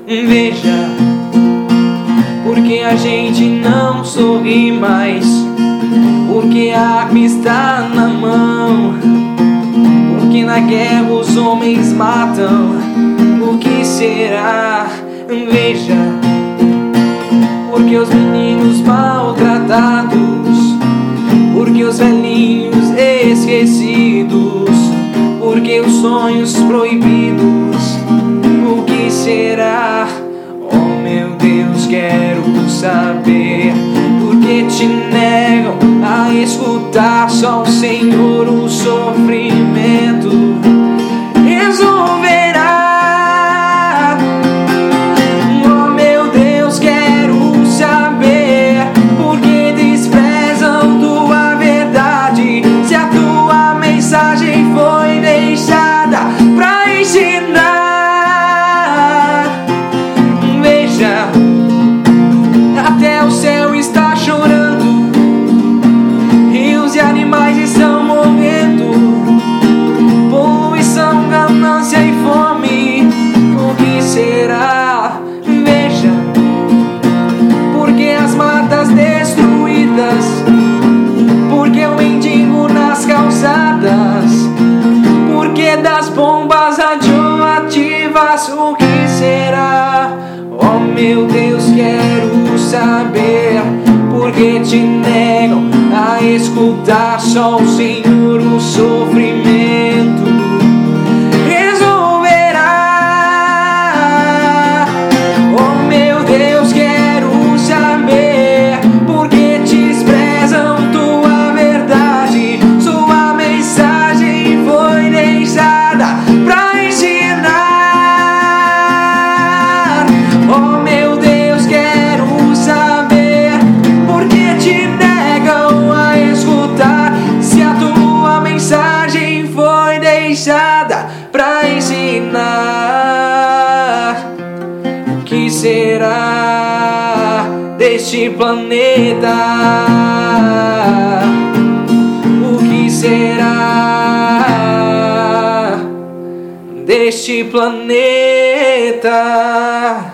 Veja, porque a gente não sorri mais, porque a arma está na mão, porque na guerra os homens matam. O que será? Veja, porque os meninos maltratados, porque os velhinhos esquecidos, porque os sonhos proibidos. O que será? Oh meu Deus, quero saber. Porque te negam a escutar só o Senhor, o sofrimento resolverá. Oh meu Deus, quero saber. Porque desprezam tua verdade, se a tua mensagem foi deixada pra ensinar. Veja, até o céu está chorando, rios e animais estão morrendo, poluição, ganância e fome. O que será? Veja, porque as matas destruídas, porque o mendigo nas calçadas, porque das bombas radioativas. O que será? Oh meu Deus, quero saber. Porque te negam a escutar só o Senhor, o sofrimento resolverá. Oh meu Deus, quero saber. Porque desprezam tua verdade, sua mensagem foi deixada pra ensinar. Oh meu Deus, quero saber. Porque te negam a escutar, se a tua mensagem foi deixada pra ensinar. O que será deste planeta? O que será deste planeta?